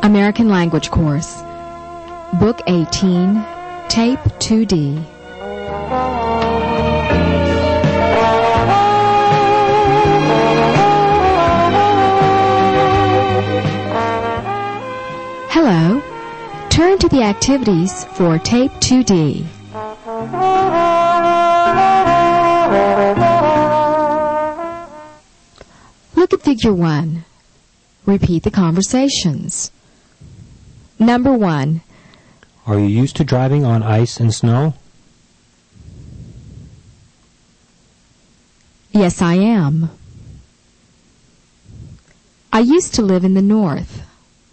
American Language Course, Book 18, Tape 2D. Hello. Turn to the activities for Tape 2D. Look at Figure 1. Repeat the conversations. Number 1. Are you used to driving on ice and snow? Yes, I am. I used to live in the north,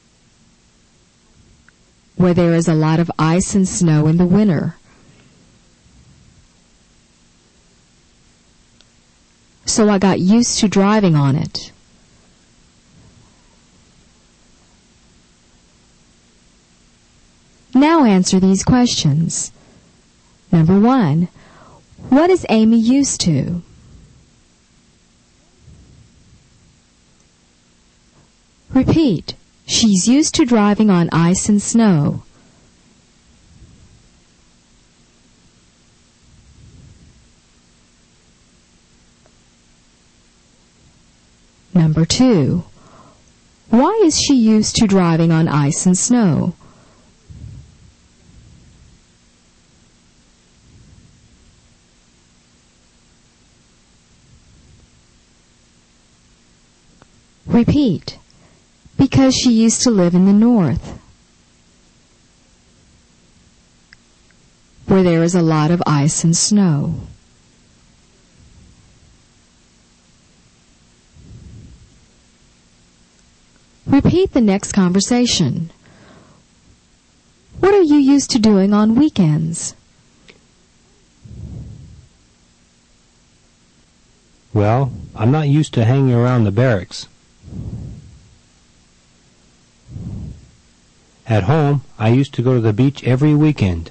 where there is a lot of ice and snow in the winter. So I got used to driving on it. Now answer these questions. Number 1. What is Amy used to? Repeat. She's used to driving on ice and snow. Number 2. Why is she used to driving on ice and snow? Repeat. Because she used to live in the north, where there is a lot of ice and snow. Repeat the next conversation. What are you used to doing on weekends? Well, I'm not used to hanging around the barracks. At home, I used to go to the beach every weekend.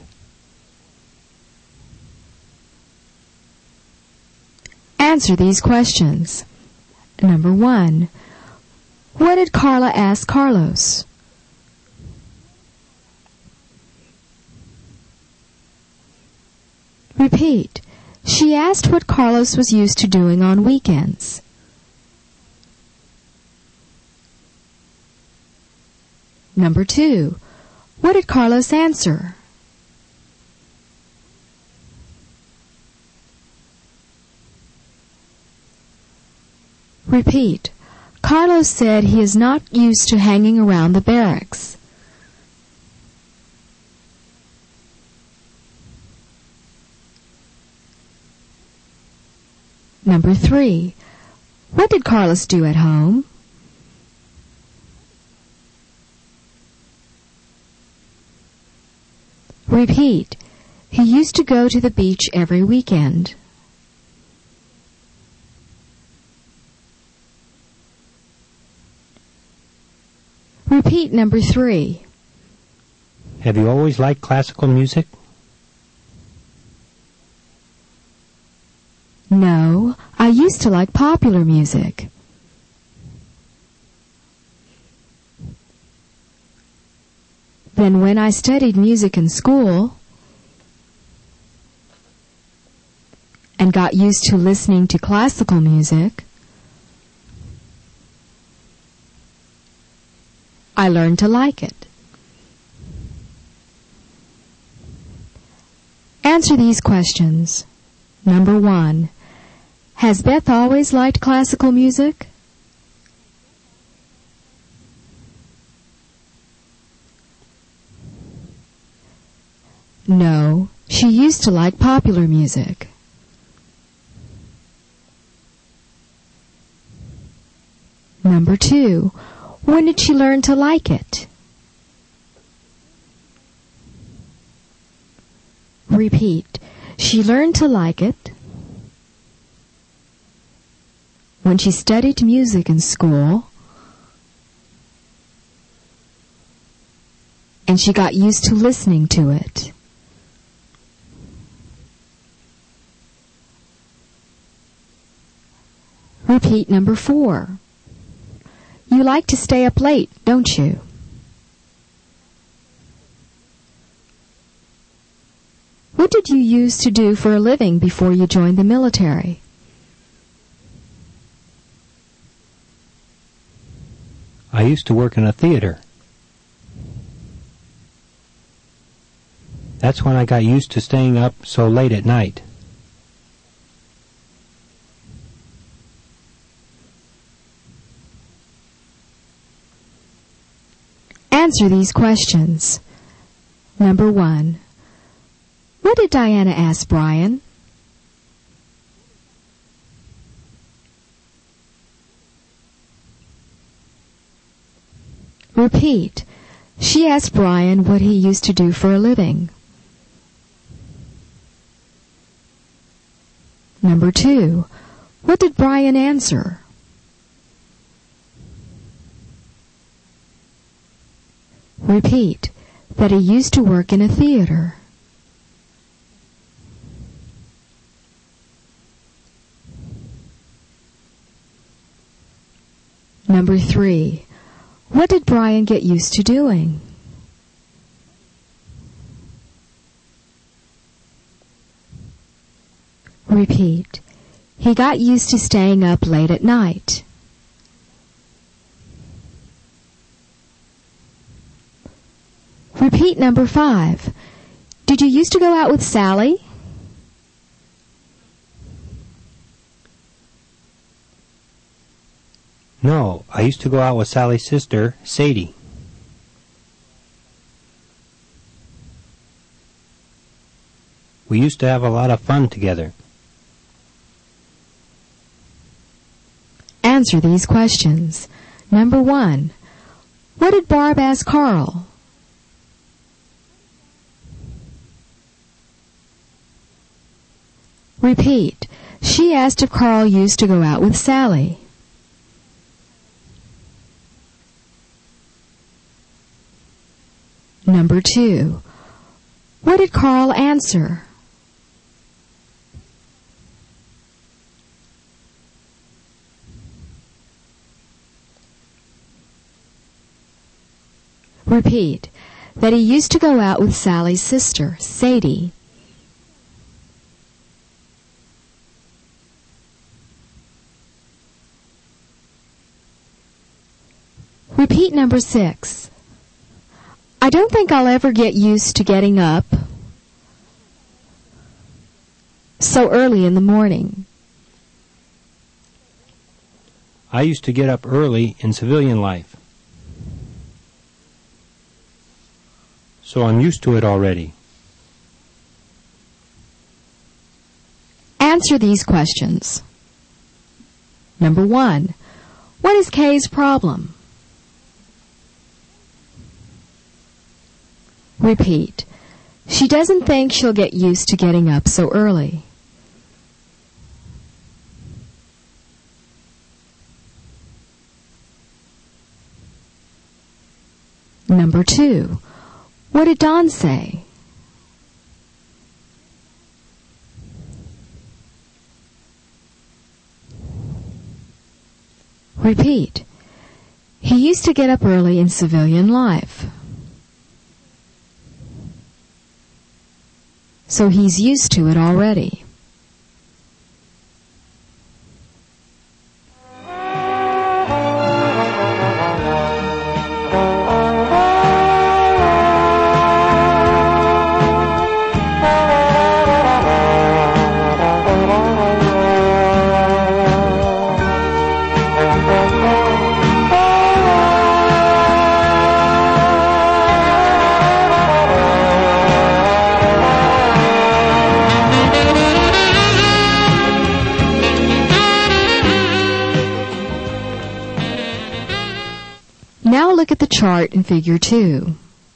Answer these questions. Number 1. What did Carla ask Carlos? Repeat. She asked what Carlos was used to doing on weekends. Number 2. What did Carlos answer? Repeat. Carlos said he is not used to hanging around the barracks. Number 3. What did Carlos do at home? Repeat. He used to go to the beach every weekend. Repeat number 3. Have you always liked classical music? No, I used to like popular music. Then when I studied music in school and got used to listening to classical music, I learned to like it. Answer these questions. Number 1. Has Beth always liked classical music? No, she used to like popular music. Number 2. When did she learn to like it? Repeat. She learned to like it when she studied music in school and she got used to listening to it. Repeat number 4. You like to stay up late, don't you? What did you used to do for a living before you joined the military? I used to work in a theater. That's when I got used to staying up so late at night. Answer these questions. Number 1. What did Diana ask Brian? Repeat. She asked Brian what he used to do for a living. Number 2. What did Brian answer? Repeat. That he used to work in a theater. Number 3. What did Brian get used to doing? Repeat. He got used to staying up late at night. Repeat number 5. Did you used to go out with Sally? No, I used to go out with Sally's sister, Sadie. We used to have a lot of fun together. Answer these questions. Number 1. What did Barb ask Carl? Repeat. She asked if Carl used to go out with Sally. Number 2. What did Carl answer? Repeat. That he used to go out with Sally's sister, Sadie. Repeat number 6. I don't think I'll ever get used to getting up so early in the morning. I used to get up early in civilian life, so I'm used to it already. Answer these questions. Number 1. What is Kay's problem? Repeat. She doesn't think she'll get used to getting up so early. Number 2. What did Don say? Repeat. He used to get up early in civilian life, so he's used to it already. Now look at the chart in Figure 2.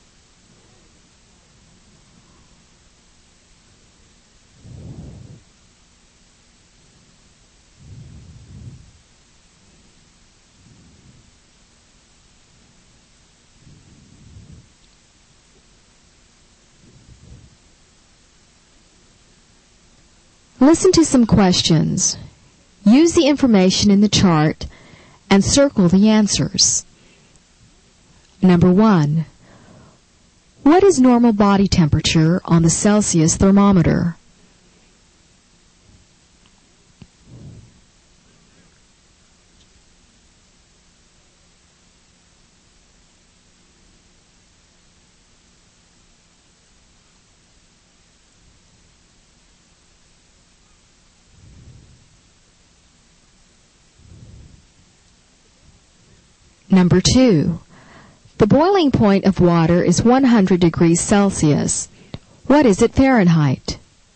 Listen to some questions. Use the information in the chart and circle the answers. Number 1. What is normal body temperature on the Celsius thermometer? Number 2. The boiling point of water is 100 degrees Celsius. What is it Fahrenheit?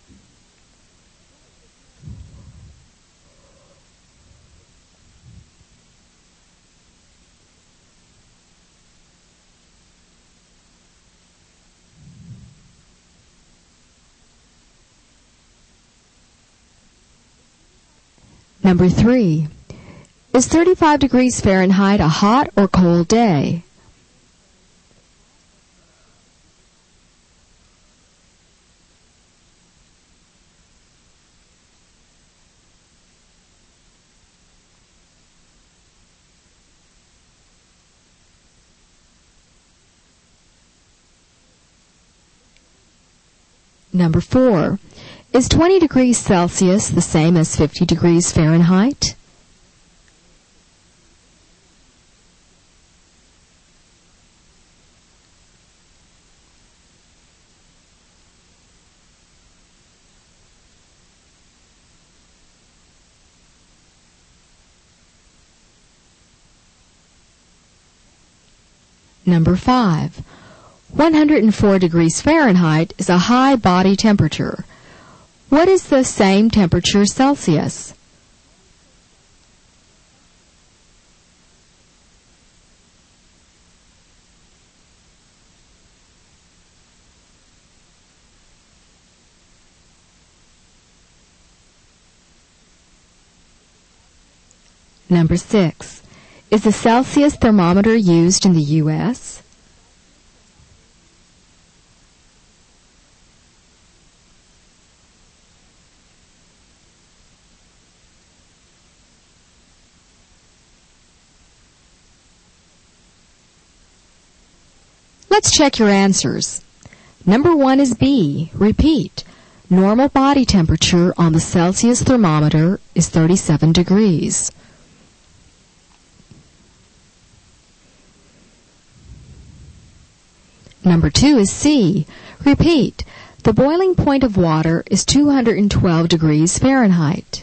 Number 3. Is 35 degrees Fahrenheit a hot or cold day? Number 4. Is 20 degrees Celsius the same as 50 degrees Fahrenheit? Number 5. 104 degrees Fahrenheit is a high body temperature. What is the same temperature Celsius? Number 6. Is the Celsius thermometer used in the U.S.? Let's check your answers. Number 1 is B. Repeat. Normal body temperature on the Celsius thermometer is 37 degrees. Number 2 is C. Repeat. The boiling point of water is 212 degrees Fahrenheit.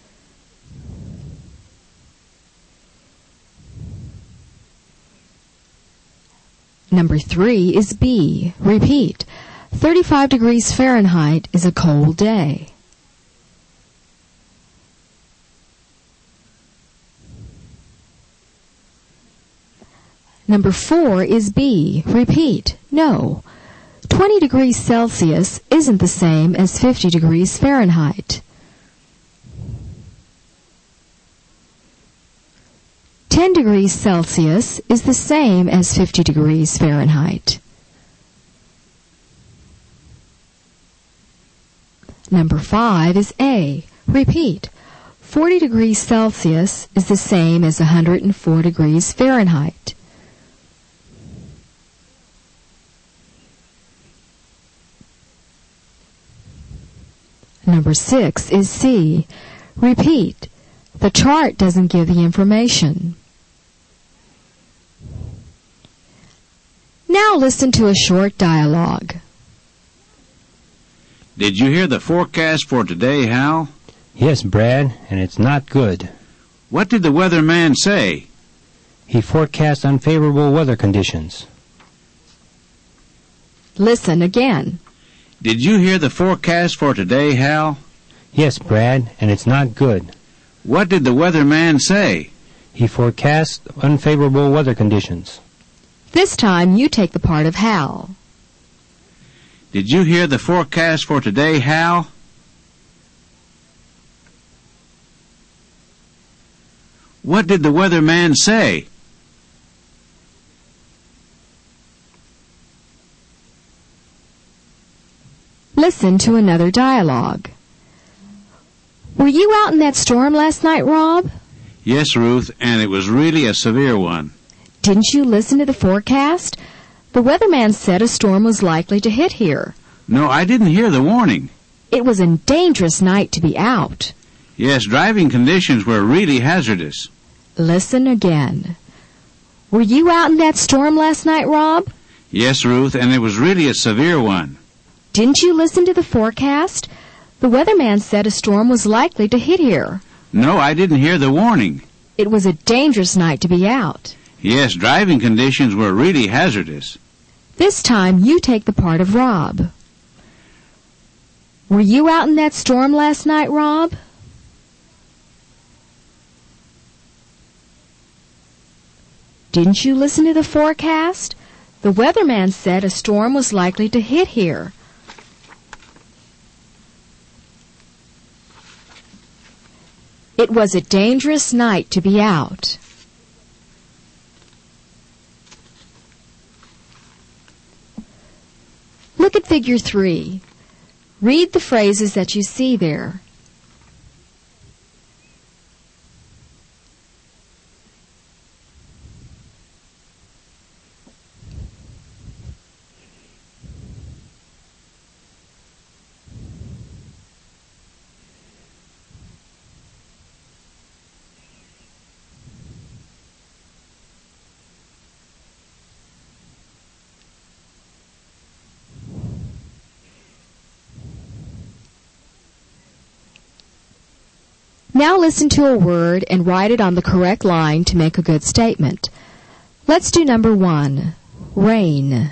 Number 3 is B. Repeat. 35 degrees Fahrenheit is a cold day. Number 4 is B. Repeat. No. 20 degrees Celsius isn't the same as 50 degrees Fahrenheit. 10 degrees Celsius is the same as 50 degrees Fahrenheit. Number 5 is A. Repeat. 40 degrees Celsius is the same as 104 degrees Fahrenheit. Number 6 is C. Repeat. The chart doesn't give the information. Now listen to a short dialogue. Did you hear the forecast for today, Hal? Yes, Brad, and it's not good. What did the weatherman say? He forecast unfavorable weather conditions. Listen again. Did you hear the forecast for today, Hal? Yes, Brad, and it's not good. What did the weatherman say? He forecast unfavorable weather conditions. This time you take the part of Hal. Did you hear the forecast for today, Hal? What did the weatherman say? Listen to another dialogue. Were you out in that storm last night, Rob? Yes, Ruth, and it was really a severe one. Didn't you listen to the forecast? The weatherman said a storm was likely to hit here. No, I didn't hear the warning. It was a dangerous night to be out. Yes, driving conditions were really hazardous. Listen again. Were you out in that storm last night, Rob? Yes, Ruth, and it was really a severe one. Didn't you listen to the forecast? The weatherman said a storm was likely to hit here. No, I didn't hear the warning. It was a dangerous night to be out. Yes, driving conditions were really hazardous. This time you take the part of Rob. Were you out in that storm last night, Rob? Didn't you listen to the forecast? The weatherman said a storm was likely to hit here. It was a dangerous night to be out. Look at figure 3. Read the phrases that you see there. Now listen to a word and write it on the correct line to make a good statement. Let's do number 1, rain.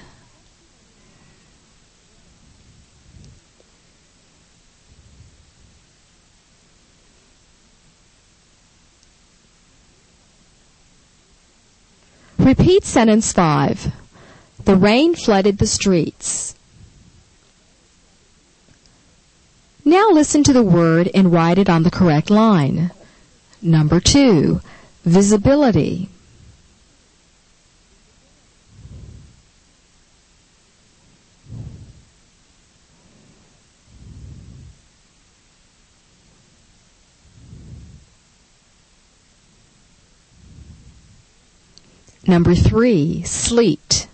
Repeat sentence 5. The rain flooded the streets. Now listen to the word and write it on the correct line. Number 2, visibility. Number 3, sleet.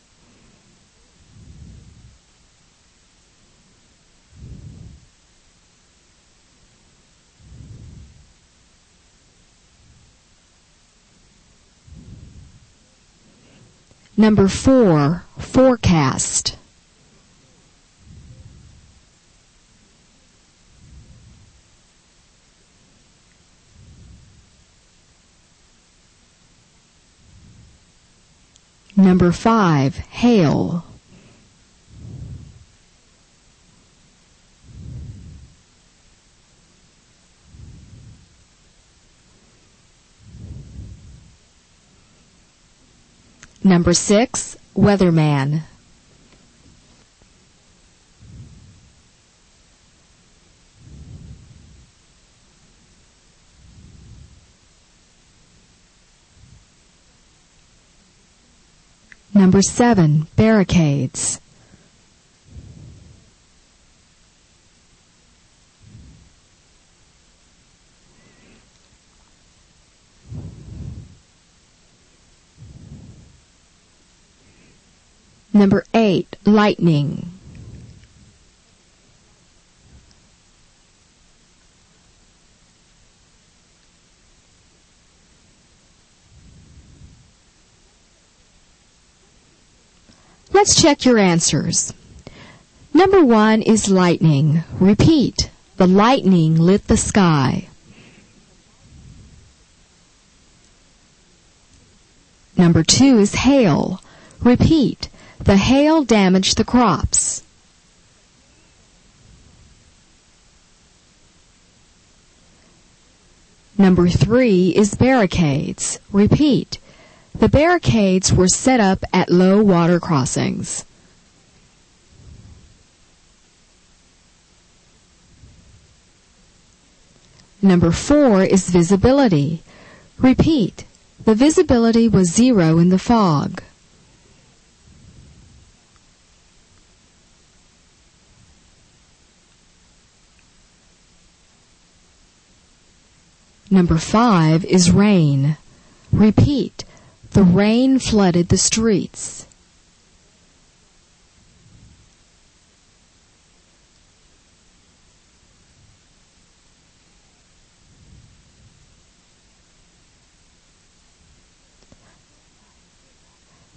Number 4, forecast. Number 5, hail. Number 6, weatherman. Number 7, barricades. Number 8, lightning. Let's check your answers. Number 1 is lightning. Repeat. The lightning lit the sky. Number 2 is hail. Repeat. The hail damaged the crops. Number 3 is barricades. Repeat. The barricades were set up at low water crossings. Number 4 is visibility. Repeat. The visibility was 0 in the fog. Number 5 is rain. Repeat. The rain flooded the streets.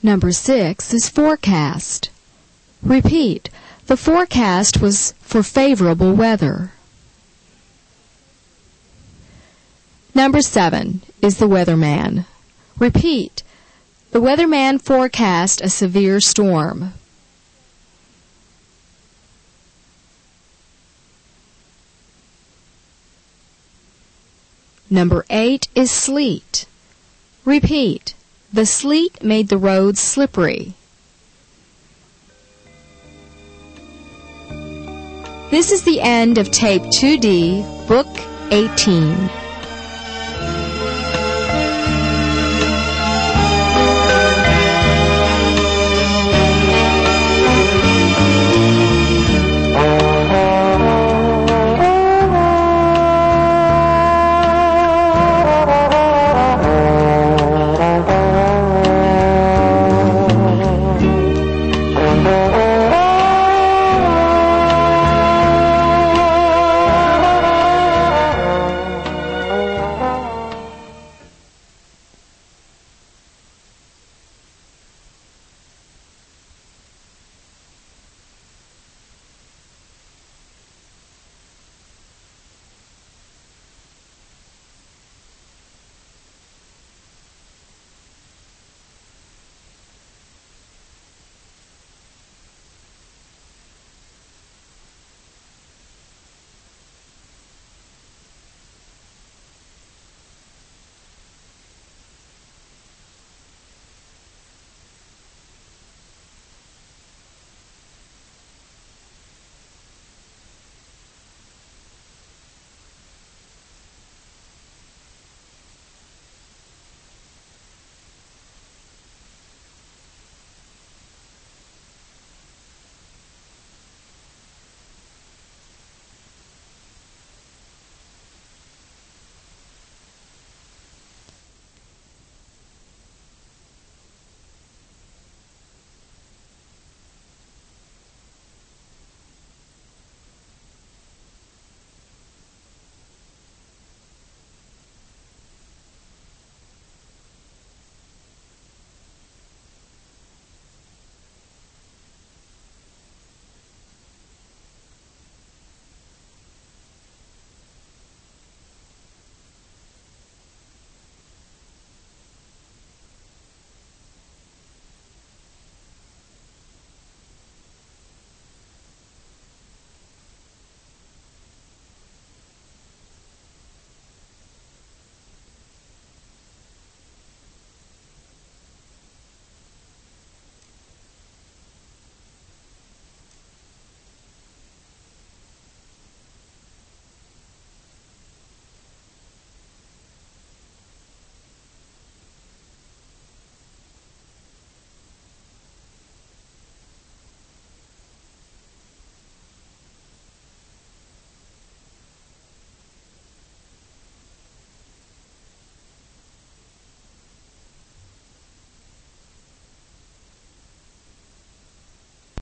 Number 6 is forecast. Repeat. The forecast was for favorable weather. Number 7 is the weatherman. Repeat. The weatherman forecast a severe storm. Number 8 is sleet. Repeat. The sleet made the roads slippery. This is the end of Tape 2D, Book 18.